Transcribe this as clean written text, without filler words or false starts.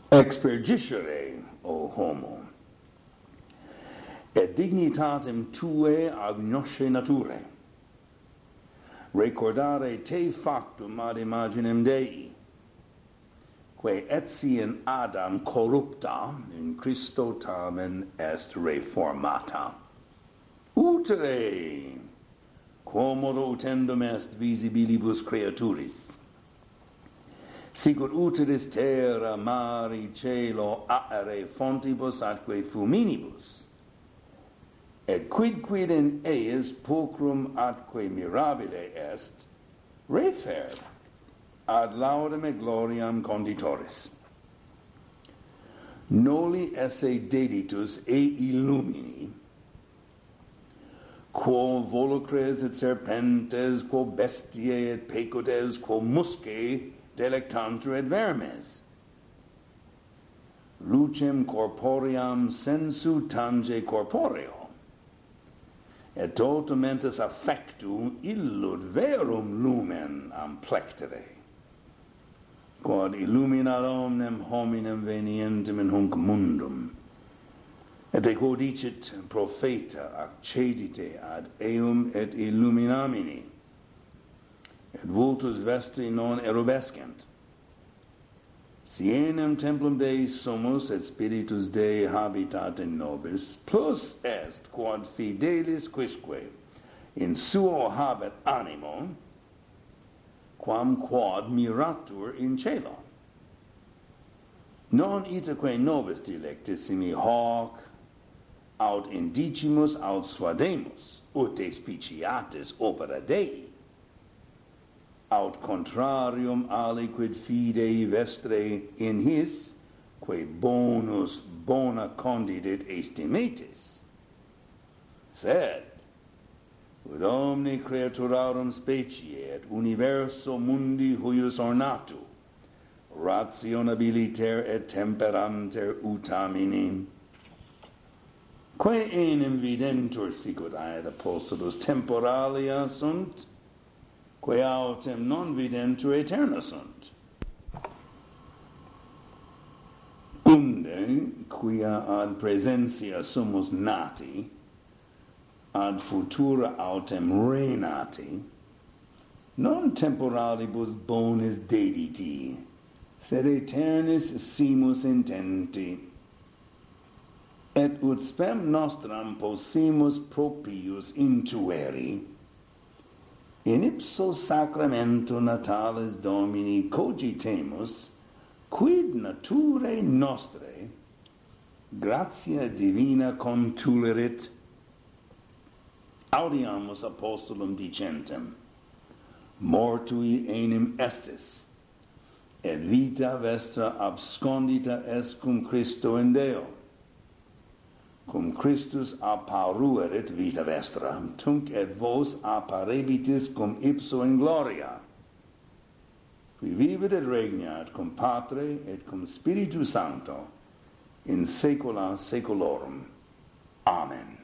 Expergiscere, o homo, et dignitatem tuae agnosce naturae, recordare te factum ad imaginem Dei, quae etsi in Adam corrupta, in Christo tamen est reformata. Utere, quomodo utendum est visibilibus creaturis, sicut uteris terra, mari, cielo, aere, fontibus atque fuminibus, et quidquid in eis pulchrum atque mirabile est, refer ad laudem et gloriam conditoris. Noli esse deditus e illumini, quo volucres et serpentes, quo bestiae et pecutes, quo muscae delectantur et vermes. Lucem corpoream sensu tange corporeo, et totumentus affectu illud verum lumen amplectere, quod illuminat omnem hominem venientem in hunc mundum, et quo dicit profeta accedite ad eum et illuminamini, et vultus vestri non erubescent. Si enim templum Dei sumus et spiritus Dei habitat in nobis, plus est quod fidelis quisque in suo habet animo, quam quod miratur in caelo. Non itaque nobis dilectissimi hoc aut indicimus aut suademus, ut despiciatis opera Dei, aut contrarium aliquid fidei vestre in his, quae bonus bona condidit estimatis. Sed, ut omni creaturarum specie et universo mundi huius ornatu, rationabiliter et temperanter utamini, quae enim videntur sicut ad apostolus temporalia sunt, quae autem non videntur aeterna sunt. Unde, quia ad presentia sumus nati, ad futura autem renati, non temporalibus bonis dediti, sed aeternis simus intenti, et ut spem nostram possimus propius intueri, in ipso sacramento natalis Domini cogitemus, quid naturae nostrae gratia divina contulerit, audiamus apostolum dicentem, mortui enim estis, et vita vestra abscondita est cum Christo in Deo, cum Christus apparuerit vita vestra, tunc et vos apparebitis cum ipso in gloria, qui vivit et regnat cum Patre et cum Spiritu Sancto, in saecula saeculorum. Amen.